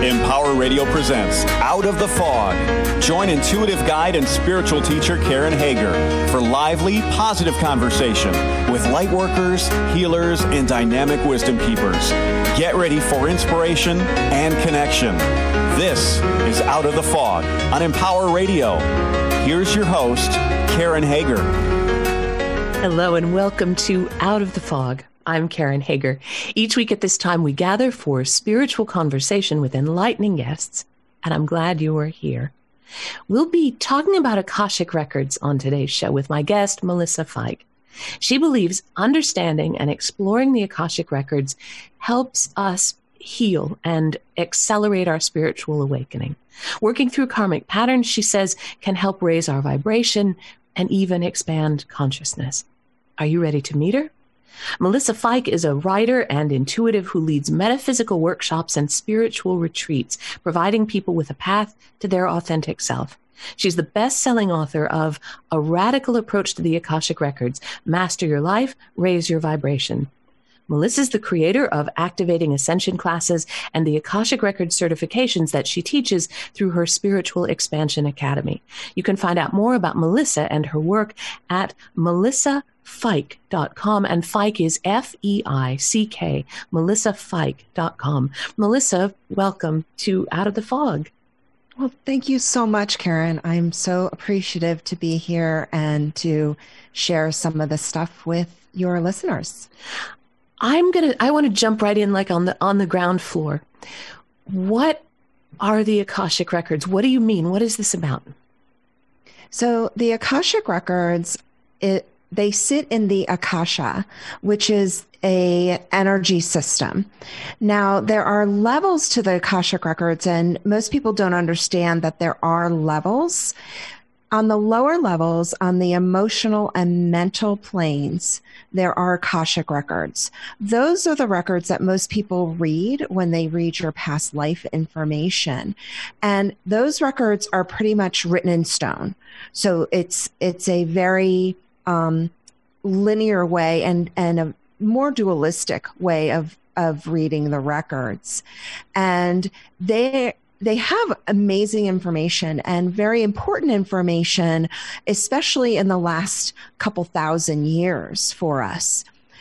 Empower Radio presents Out of the Fog. Join intuitive guide and spiritual teacher Karen Hager for lively, positive conversation with lightworkers, healers, and dynamic wisdom keepers. Get ready for inspiration and connection. This is Out of the Fog on Empower Radio. Here's your host, Karen Hager. Hello and welcome to Out of the Fog. I'm Karen Hager. Each week at this time, we gather for spiritual conversation with enlightening guests, and I'm glad you are here. We'll be talking about Akashic Records on today's show with my guest, Melissa Fike. She believes understanding and exploring the Akashic Records helps us heal and accelerate our spiritual awakening. Working through karmic patterns, she says, can help raise our vibration and even expand consciousness. Are you ready to meet her? Melissa Fike is a writer and intuitive who leads metaphysical workshops and spiritual retreats, providing people with a path to their authentic self. She's the best-selling author of A Radical Approach to the Akashic Records, Master Your Life, Raise Your Vibration. Melissa's the creator of Activating Ascension classes and the Akashic Records certifications that she teaches through her Spiritual Expansion Academy. You can find out more about Melissa and her work at melissafike.com, and Fike is F-E-I-C-K, melissafike.com. Melissa, welcome to Out of the Fog. Well, thank you so much, Karen. I'm so appreciative to be here and to share some of the stuff with your listeners. I want to jump right in, like on the ground floor. What are the Akashic Records? What do you mean? What is this about? So the Akashic Records, they sit in the Akasha, which is a energy system. Now, there are levels to the Akashic Records, and most people don't understand that there are levels. On the lower levels, on the emotional and mental planes, there are Akashic Records. Those are the records that most people read when they read your past life information. And those records are pretty much written in stone. So it's a very linear way and a more dualistic way of reading the records. And they have amazing information and very important information, especially in the last couple thousand years for us.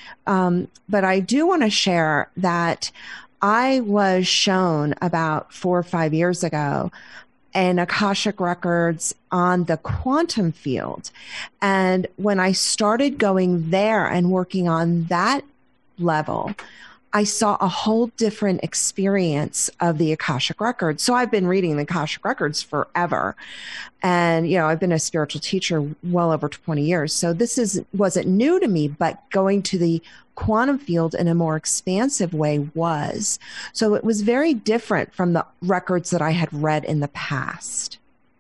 But I do want to share that I was shown about 4 or 5 years ago an Akashic Records on the quantum field. And when I started going there and working on that level, I saw a whole different experience of the Akashic Records. So I've been reading the Akashic Records forever. And, I've been a spiritual teacher well over 20 years. So this wasn't new to me, but going to the quantum field in a more expansive way was. So it was very different from the records that I had read in the past.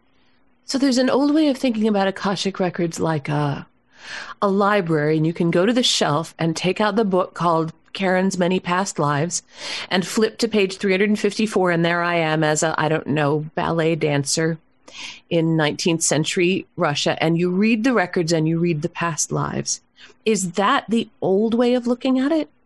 So there's an old way of thinking about Akashic Records like a library, and you can go to the shelf and take out the book called Karen's Many Past Lives and flip to page 354, and there I am as a, ballet dancer in 19th century Russia, and you read the records and you read the past lives. Is that the old way of looking at it?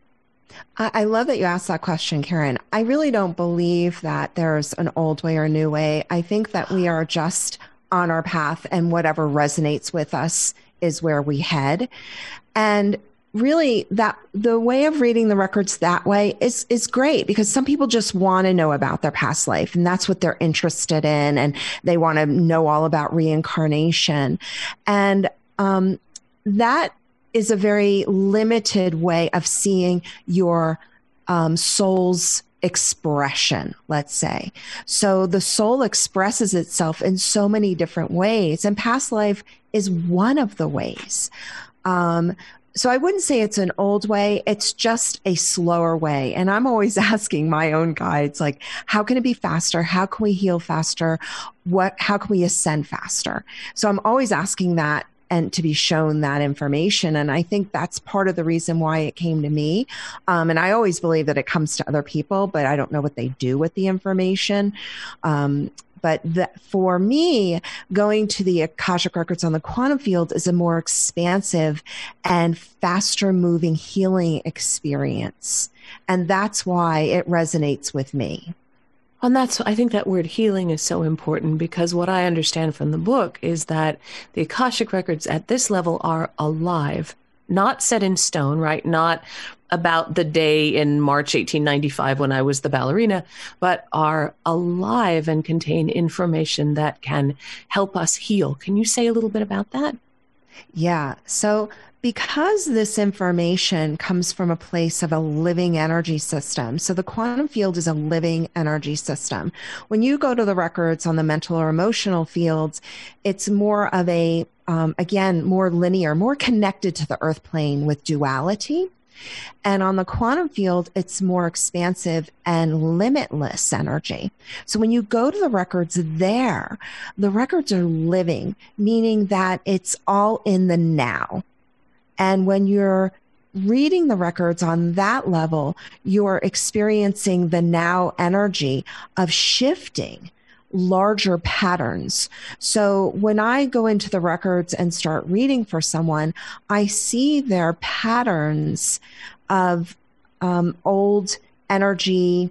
I love that you asked that question, Karen. I really don't believe that there's an old way or a new way. I think that we are just on our path, and whatever resonates with us is where we head. And really, that the way of reading the records that way is great, because some people just want to know about their past life, and that's what they're interested in, and they want to know all about reincarnation. And that is a very limited way of seeing your soul's expression, let's say. So the soul expresses itself in so many different ways, and past life is one of the ways. So I wouldn't say it's an old way. It's just a slower way. And I'm always asking my own guides, like, how can it be faster? How can we heal faster? How can we ascend faster? So I'm always asking that and to be shown that information. And I think that's part of the reason why it came to me. And I always believe that it comes to other people, but I don't know what they do with the information. But for me, going to the Akashic Records on the quantum field is a more expansive and faster moving healing experience. And that's why it resonates with me. And I think that word healing is so important, because what I understand from the book is that the Akashic records at this level are alive, not set in stone, right? Not about the day in March 1895 when I was the ballerina, but are alive and contain information that can help us heal. Can you say a little bit about that? Yeah. So because this information comes from a place of a living energy system, so the quantum field is a living energy system. When you go to the records on the mental or emotional fields, it's more of a, again, more linear, more connected to the earth plane with duality. And on the quantum field, it's more expansive and limitless energy. So when you go to the records there, the records are living, meaning that it's all in the now. And when you're reading the records on that level, you're experiencing the now energy of shifting larger patterns. So when I go into the records and start reading for someone, I see their patterns of old energy,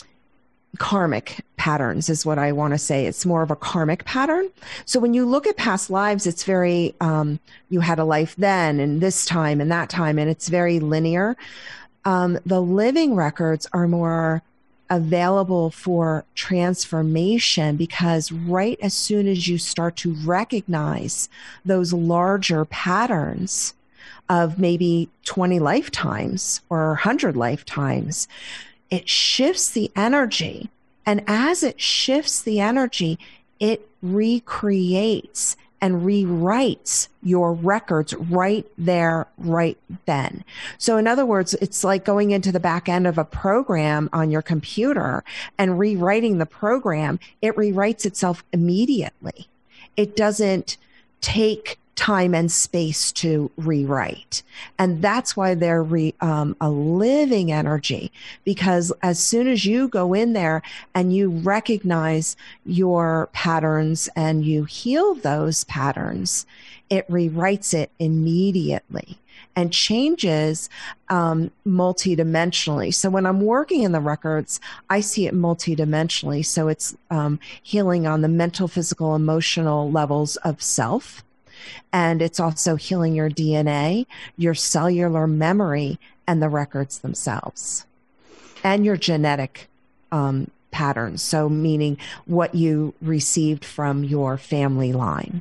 karmic patterns is what I want to say. It's more of a karmic pattern. So when you look at past lives, it's very, you had a life then and this time and that time, and it's very linear. The living records are more available for transformation, because right as soon as you start to recognize those larger patterns of maybe 20 lifetimes or 100 lifetimes, it shifts the energy. And as it shifts the energy, it recreates and rewrites your records right there, right then. So in other words, it's like going into the back end of a program on your computer and rewriting the program. It rewrites itself immediately. It doesn't take time and space to rewrite. And that's why they're a living energy, because as soon as you go in there and you recognize your patterns and you heal those patterns, it rewrites it immediately and changes multidimensionally. So when I'm working in the records, I see it multidimensionally. So it's healing on the mental, physical, emotional levels of self. And it's also healing your DNA, your cellular memory, and the records themselves, and your genetic patterns. So meaning what you received from your family line.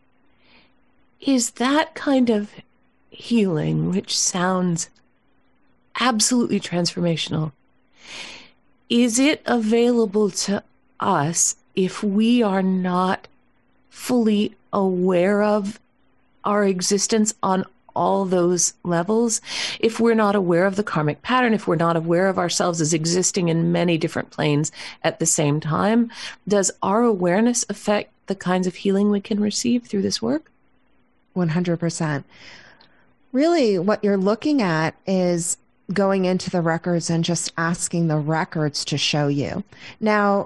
Is that kind of healing, which sounds absolutely transformational, is it available to us if we are not fully aware of our existence on all those levels? If we're not aware of the karmic pattern, if we're not aware of ourselves as existing in many different planes at the same time, does our awareness affect the kinds of healing we can receive through this work? 100%. Really, what you're looking at is going into the records and just asking the records to show you. Now,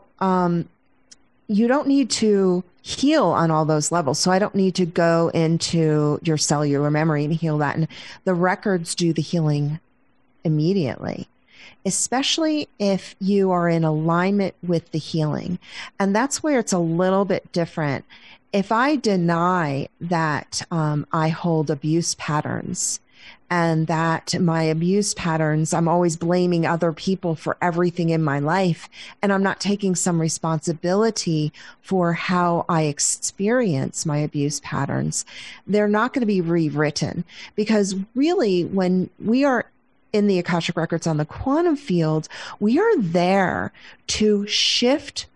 you don't need to heal on all those levels. So I don't need to go into your cellular memory and heal that. And the records do the healing immediately, especially if you are in alignment with the healing. And that's where it's a little bit different. If I deny that I hold abuse patterns, and that my abuse patterns, I'm always blaming other people for everything in my life, and I'm not taking some responsibility for how I experience my abuse patterns, they're not going to be rewritten. Because really, when we are in the Akashic Records on the quantum field, we are there to shift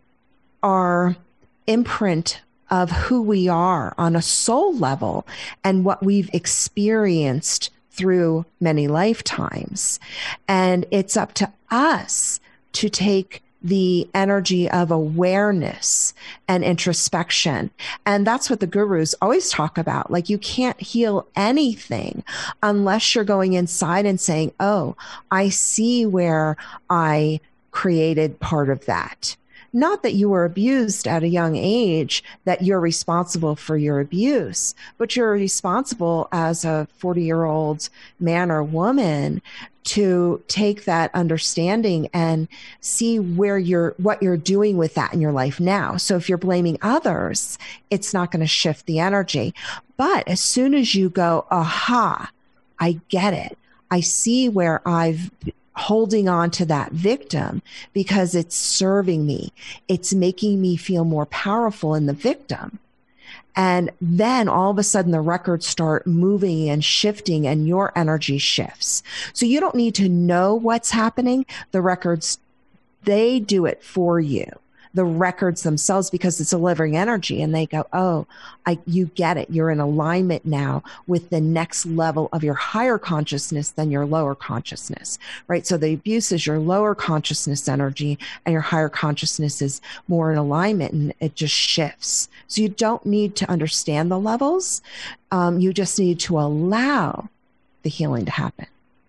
our imprint of who we are on a soul level and what we've experienced through many lifetimes. And it's up to us to take the energy of awareness and introspection. And that's what the gurus always talk about. Like, you can't heal anything unless you're going inside and saying, oh, I see where I created part of that. Not that you were abused at a young age, that you're responsible for your abuse, but you're responsible as a 40-year-old man or woman to take that understanding and see what you're doing with that in your life now. So if you're blaming others, it's not going to shift the energy. But as soon as you go, aha, I get it. I see where I've holding on to that victim because it's serving me. It's making me feel more powerful in the victim. And then all of a sudden the records start moving and shifting and your energy shifts. So you don't need to know what's happening. The records, they do it for you. The records themselves, because it's a living energy, and they go, oh, you get it. You're in alignment now with the next level of your higher consciousness than your lower consciousness, right? So the abuse is your lower consciousness energy and your higher consciousness is more in alignment, and it just shifts. So you don't need to understand the levels. You just need to allow the healing to happen.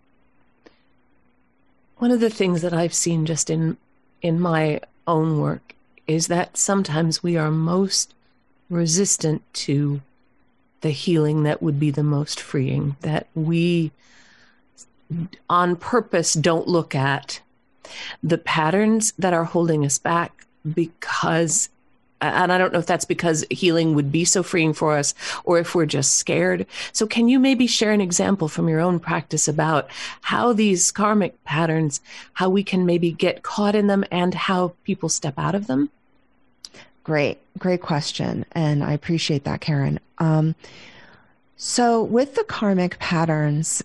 One of the things that I've seen just in my own work is that sometimes we are most resistant to the healing that would be the most freeing, that we on purpose don't look at the patterns that are holding us back because, and I don't know if that's because healing would be so freeing for us or if we're just scared. So can you maybe share an example from your own practice about how these karmic patterns, how we can maybe get caught in them and how people step out of them? Great question. And I appreciate that, Karen. So with the karmic patterns,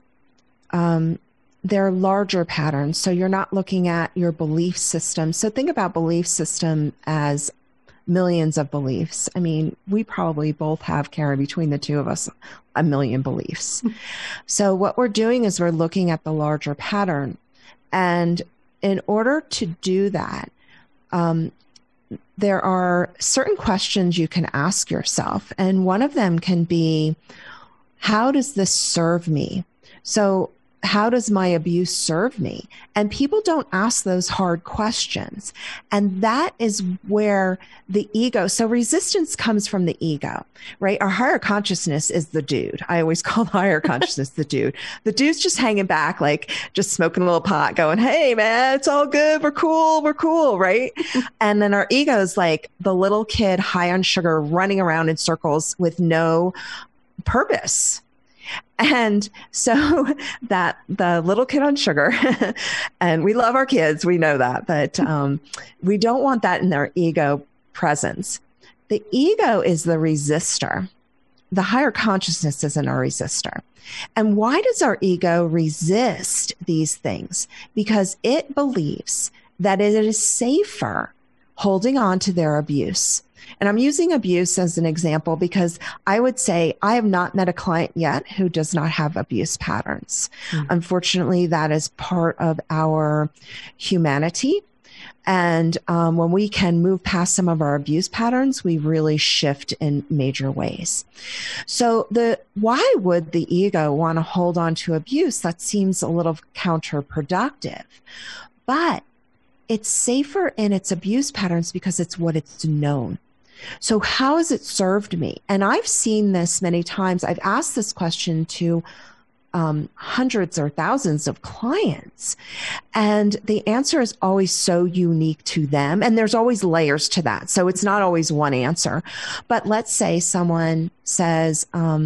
they're larger patterns. So you're not looking at your belief system. So think about belief system as millions of beliefs. I mean, we probably both have, Karen, between the two of us, a million beliefs. So what we're doing is we're looking at the larger pattern. And in order to do that, there are certain questions you can ask yourself. And one of them can be, how does this serve me? So how does my abuse serve me? And people don't ask those hard questions. And that is where the ego, so resistance comes from the ego, right? Our higher consciousness is the dude. I always call the higher consciousness the dude. The dude's just hanging back, like just smoking a little pot going, hey man, it's all good. We're cool, right? And then our ego is like the little kid high on sugar running around in circles with no purpose. And so that the little kid on sugar, and we love our kids, we know that, but we don't want that in their ego presence. The ego is the resistor. The higher consciousness isn't a resistor. And why does our ego resist these things? Because it believes that it is safer holding on to their abuse. And I'm using abuse as an example because I would say I have not met a client yet who does not have abuse patterns. Mm-hmm. Unfortunately, that is part of our humanity. And when we can move past some of our abuse patterns, we really shift in major ways. So why would the ego want to hold on to abuse? That seems a little counterproductive. But it's safer in its abuse patterns because it's what it's known. So how has it served me? And I've seen this many times. I've asked this question to hundreds or thousands of clients. And the answer is always so unique to them. And there's always layers to that. So it's not always one answer. But let's say someone says,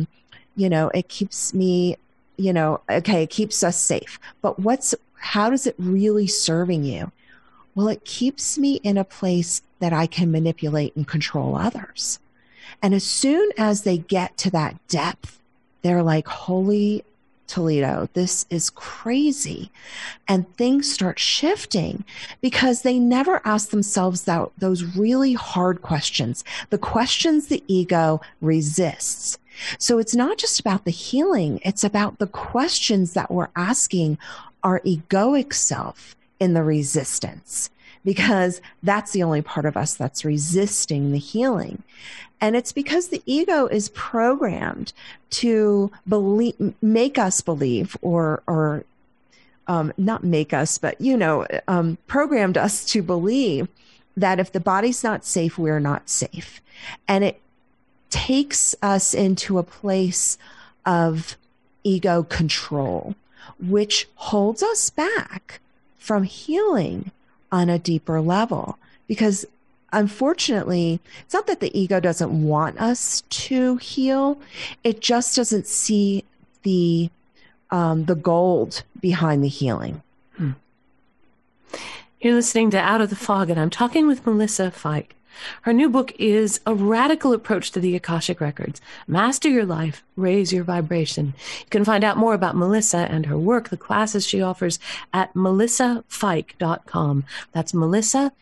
it keeps me, it keeps us safe. But how does it really serving you? Well, it keeps me in a place that I can manipulate and control others. And as soon as they get to that depth, they're like, holy Toledo, this is crazy. And things start shifting because they never ask themselves those really hard questions, the questions the ego resists. So it's not just about the healing, it's about the questions that we're asking our egoic self in the resistance, because that's the only part of us that's resisting the healing. And it's because the ego is programmed to make us believe, or not make us, but, programmed us to believe that if the body's not safe, we're not safe. And it takes us into a place of ego control, which holds us back from healing on a deeper level. Because unfortunately, it's not that the ego doesn't want us to heal. It just doesn't see the gold behind the healing. You're listening to Out of the Fog, and I'm talking with Melissa Fike. Her new book is A Radical Approach to the Akashic Records. Master your life, raise your vibration. You can find out more about Melissa and her work, the classes she offers, at melissafike.com. That's Melissa,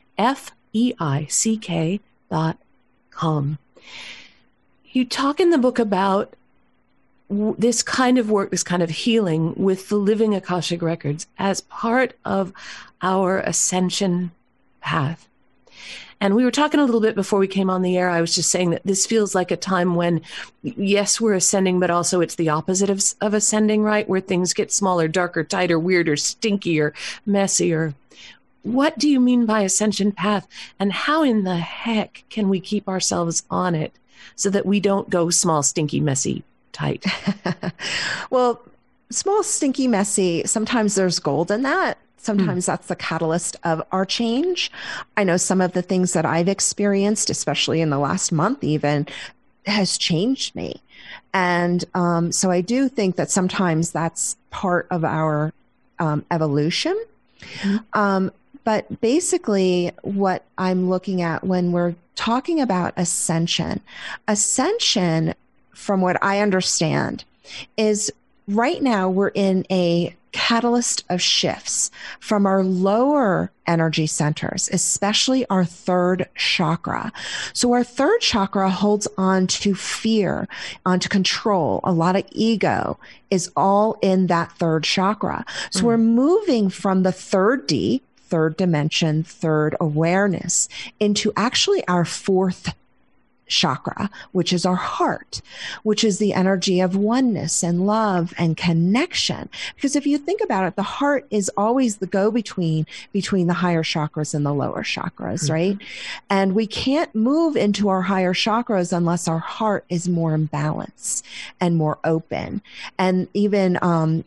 FEICK.com. You talk in the book about this kind of work, this kind of healing with the living Akashic Records as part of our ascension path. And we were talking a little bit before we came on the air. I was just saying that this feels like a time when, yes, we're ascending, but also it's the opposite of ascending, right? Where things get smaller, darker, tighter, weirder, stinkier, messier. What do you mean by ascension path? And how in the heck can we keep ourselves on it so that we don't go small, stinky, messy, tight? Well, small, stinky, messy, sometimes there's gold in that. Sometimes that's the catalyst of our change. I know some of the things that I've experienced, especially in the last month even, has changed me. And so I do think that sometimes that's part of our evolution. But basically what I'm looking at when we're talking about ascension, from what I understand, is right now we're in a catalyst of shifts from our lower energy centers, especially our third chakra. So our third chakra holds on to fear, onto control. A lot of ego is all in that third chakra. So we're moving from the third D, third dimension, third awareness, into actually our fourth chakra, which is our heart, which is the energy of oneness and love and connection. Because if you think about it, the heart is always the go-between between the higher chakras and the lower chakras, right? And we can't move into our higher chakras unless our heart is more in balance and more open. And even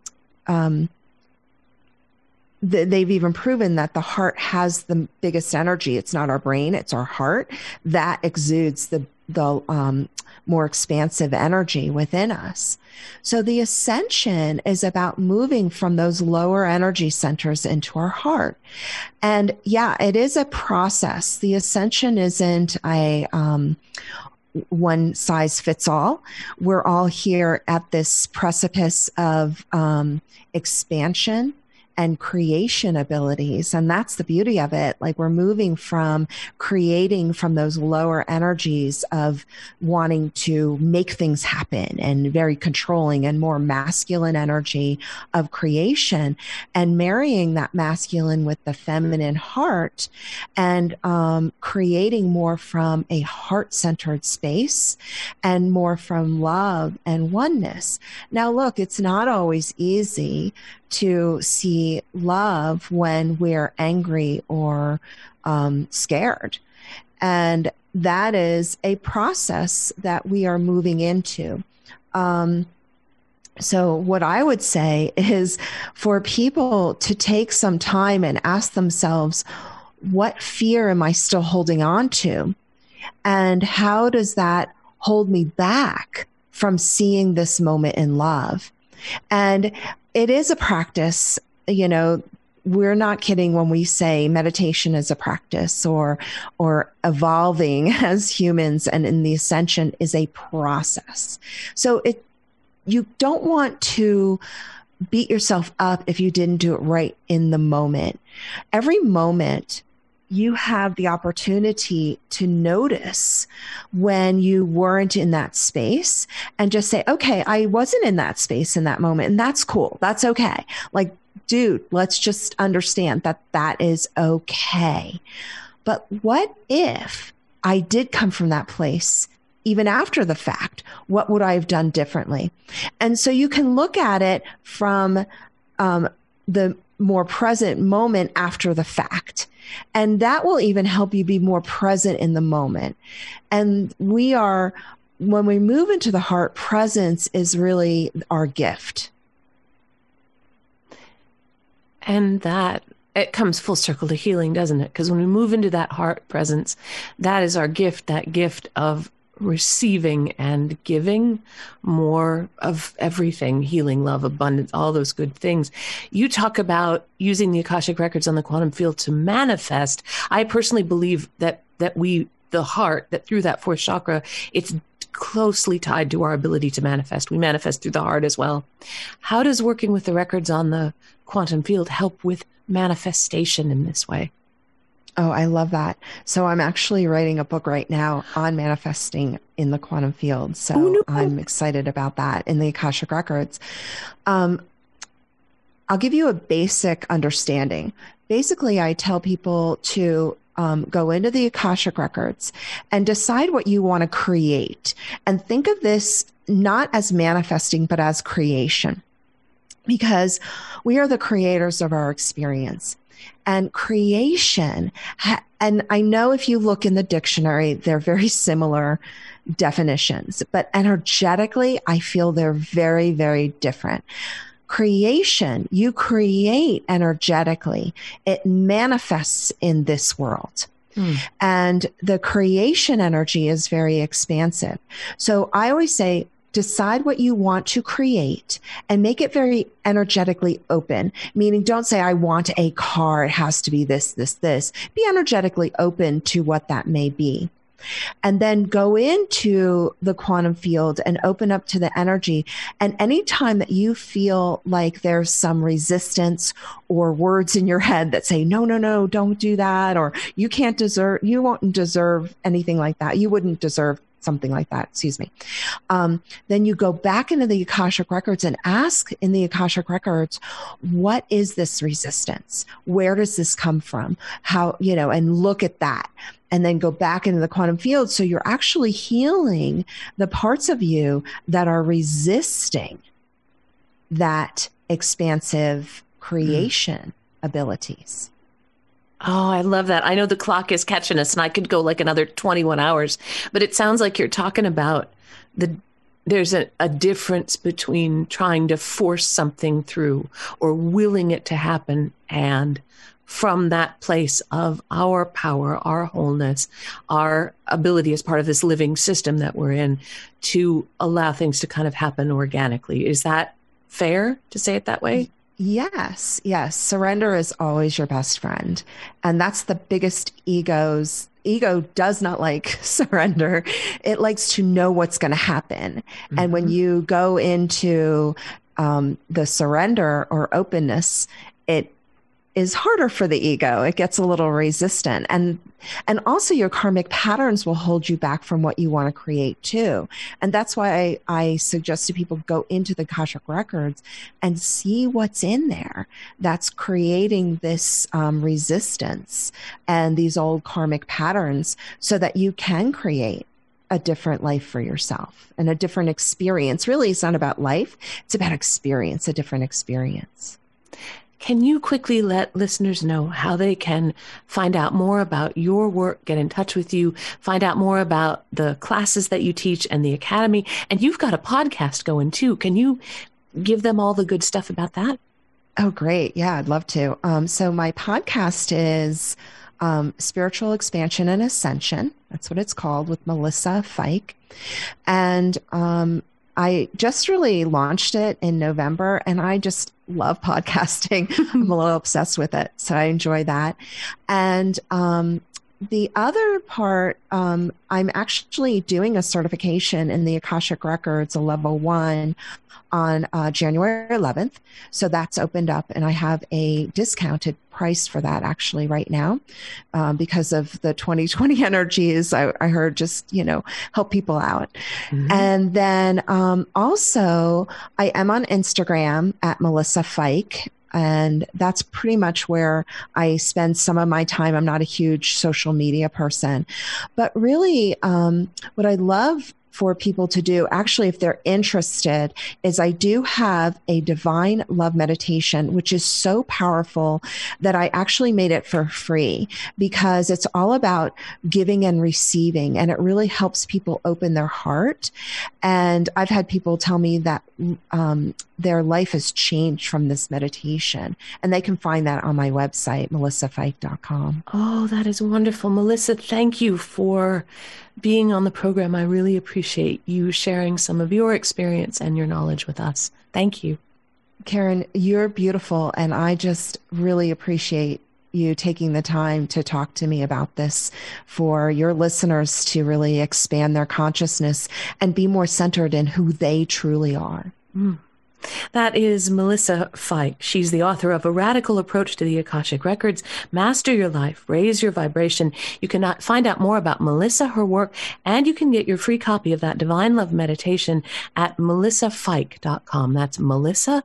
they've even proven that the heart has the biggest energy. It's not our brain, it's our heart that exudes the more expansive energy within us. So the ascension is about moving from those lower energy centers into our heart. And yeah, it is a process. The ascension isn't a one size fits all. We're all here at this precipice of expansion and creation abilities. And that's the beauty of it. Like we're moving from creating from those lower energies of wanting to make things happen and very controlling and more masculine energy of creation, and marrying that masculine with the feminine heart and creating more from a heart-centered space and more from love and oneness. Now, look, it's not always easy to see love when we're angry or scared. And that is a process that we are moving into. So what I would say is for people to take some time and ask themselves, what fear am I still holding on to? And how does that hold me back from seeing this moment in love? And it is a practice. You know, we're not kidding when we say meditation is a practice, or evolving as humans and in the ascension is a process. So you don't want to beat yourself up if you didn't do it right in the moment. Every moment you have the opportunity to notice when you weren't in that space and just say, okay, I wasn't in that space in that moment, and that's cool. That's okay. Like, dude, let's just understand that that is okay. But what if I did come from that place even after the fact? What would I have done differently? And so you can look at it from the more present moment after the fact. And that will even help you be more present in the moment. And when we move into the heart, presence is really our gift. And that it comes full circle to healing, doesn't it? Because when we move into that heart presence, that is our gift, that gift of receiving and giving more of everything, healing, love, abundance, all those good things. You talk about using the Akashic records on the quantum field to manifest. I personally believe that the heart, that through that fourth chakra, it's closely tied to our ability to manifest. We manifest through the heart as well. How does working with the records on the quantum field help with manifestation in this way? Oh, I love that. So I'm actually writing a book right now on manifesting in the quantum field. So I'm excited about that in the Akashic records. I'll give you a basic understanding. Basically, I tell people to go into the Akashic records and decide what you want to create. And think of this not as manifesting, but as creation. Because we are the creators of our experience. And creation, and I know if you look in the dictionary, they're very similar definitions, but energetically, I feel they're very, very different. Creation, you create energetically. It manifests in this world. And the creation energy is very expansive. So I always say, decide what you want to create and make it very energetically open, meaning don't say, I want a car. It has to be this, this, this. Be energetically open to what that may be. And then go into the quantum field and open up to the energy. And anytime that you feel like there's some resistance or words in your head that say, no, no, no, don't do that. Or you won't deserve anything like that. You wouldn't deserve something like that, excuse me. Then you go back into the Akashic records and ask in the Akashic records, what is this resistance? Where does this come from? How, and look at that. And then go back into the quantum field. So you're actually healing the parts of you that are resisting that expansive creation abilities. Oh, I love that. I know the clock is catching us and I could go like another 21 hours, but it sounds like you're talking about there's a difference between trying to force something through or willing it to happen, and from that place of our power, our wholeness, our ability as part of this living system that we're in to allow things to kind of happen organically. Is that fair to say it that way? Yes. Surrender is always your best friend. And that's the biggest ego does not like surrender. It likes to know what's going to happen. Mm-hmm. And when you go into the surrender or openness, it is harder for the ego. It gets a little resistant. And also your karmic patterns will hold you back from what you want to create too. And that's why I suggest to people go into the Akashic records and see what's in there that's creating this resistance and these old karmic patterns so that you can create a different life for yourself and a different experience. Really, it's not about life. It's about experience, a different experience. Can you quickly let listeners know how they can find out more about your work, get in touch with you, find out more about the classes that you teach and the academy? And you've got a podcast going too. Can you give them all the good stuff about that? Oh, great. Yeah, I'd love to. So my podcast is Spiritual Expansion and Ascension. That's what it's called, with Melissa Fike. And I just really launched it in November, and I just love podcasting. I'm a little obsessed with it, so I enjoy that. And the other part, I'm actually doing a certification in the Akashic Records, a level 1, on January 11th. So that's opened up, and I have a discounted price for that actually right now because of the 2020 energies. I heard just, help people out. Mm-hmm. And then also I am on Instagram at Melissa Fike. And that's pretty much where I spend some of my time. I'm not a huge social media person, but really what I love for people to do, actually, if they're interested, is I do have a divine love meditation, which is so powerful that I actually made it for free, because it's all about giving and receiving, and it really helps people open their heart. And I've had people tell me that their life has changed from this meditation, and they can find that on my website, melissafike.com. Oh, that is wonderful. Melissa, thank you for being on the program. I really appreciate you sharing some of your experience and your knowledge with us. Thank you. Karen, you're beautiful, and I just really appreciate you taking the time to talk to me about this, for your listeners to really expand their consciousness and be more centered in who they truly are. That is Melissa Fike. She's the author of A Radical Approach to the Akashic Records, Master Your Life, Raise Your Vibration. You can find out more about Melissa, her work, and you can get your free copy of that Divine Love Meditation at melissafike.com. That's Melissa,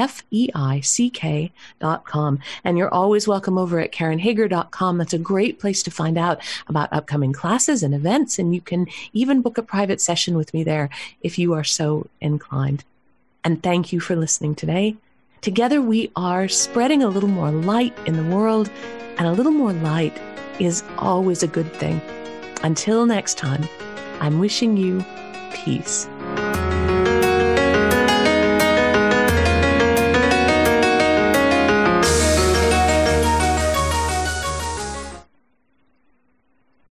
Feik.com. And you're always welcome over at KarenHager.com. That's a great place to find out about upcoming classes and events, and you can even book a private session with me there if you are so inclined. And thank you for listening today. Together we are spreading a little more light in the world, and a little more light is always a good thing. Until next time, I'm wishing you peace.